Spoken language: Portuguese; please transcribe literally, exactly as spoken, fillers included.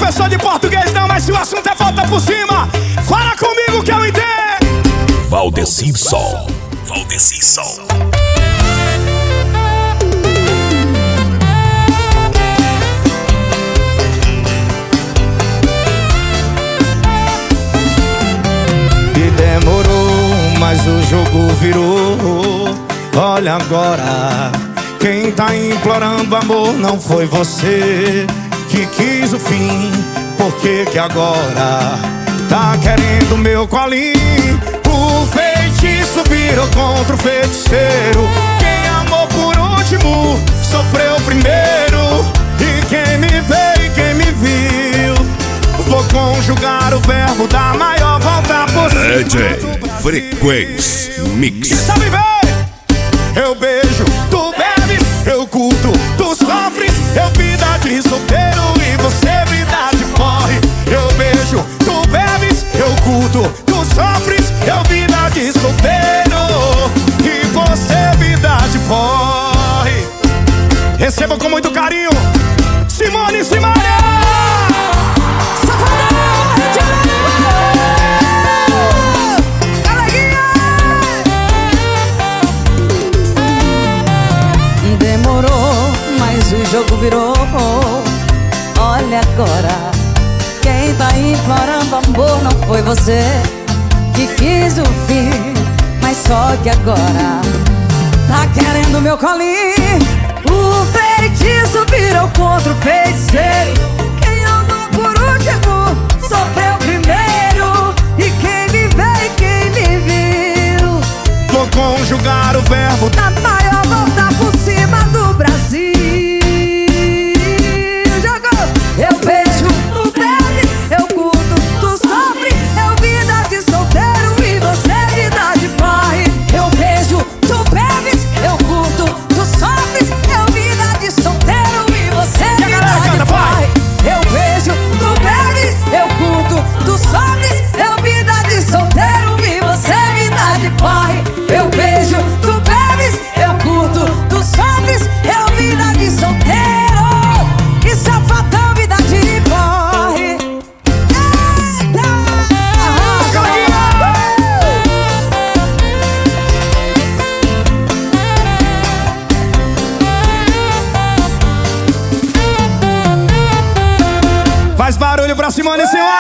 professor de português não, mas se o assunto é volta por cima, fala comigo que eu entendo. Valdecir Sol. Valdecir Sol. E demorou, mas o jogo virou. Olha agora, quem tá implorando amor não foi você que quis o fim. Por que que agora tá querendo meu colinho? O feitiço virou contra o feiticeiro. Quem amou por último sofreu primeiro. E quem me vê e quem me viu, vou conjugar o verbo da maior volta possível. D J Frequência Mix. E sabe ver? Eu beijo, tu bebes, eu culto, tu sofres, eu vida de solteiro e você vida de porre. Eu beijo, tu bebes, eu culto, tu sofres, eu vida de solteiro e você vida de porre. Receba com muito carinho Simone Simaria. O jogo virou. Olha agora, quem tá implorando amor não foi você que quis o fim, mas só que agora tá querendo meu colinho. O feitiço virou contra o feiticeiro. Quem amou por último sofreu primeiro. E quem me vê e quem me viu, vou conjugar o verbo da maior volta por cima do Brasil. Eu beijo, tu bebe, eu curto, tu sofre, eu vida de solteiro e você vida de porre. Eu beijo, tu bebes, eu curto, tu sofres, eu vida de solteiro e você vida de porre. Eu beijo, tu bebes, eu curto, tu sofres, eu vida de solteiro e você vida de porre. Eu beijo, tu bebes, eu curto, tu sofres, eu vida de solteiro e safadão. Faz barulho pra Simone, senhor.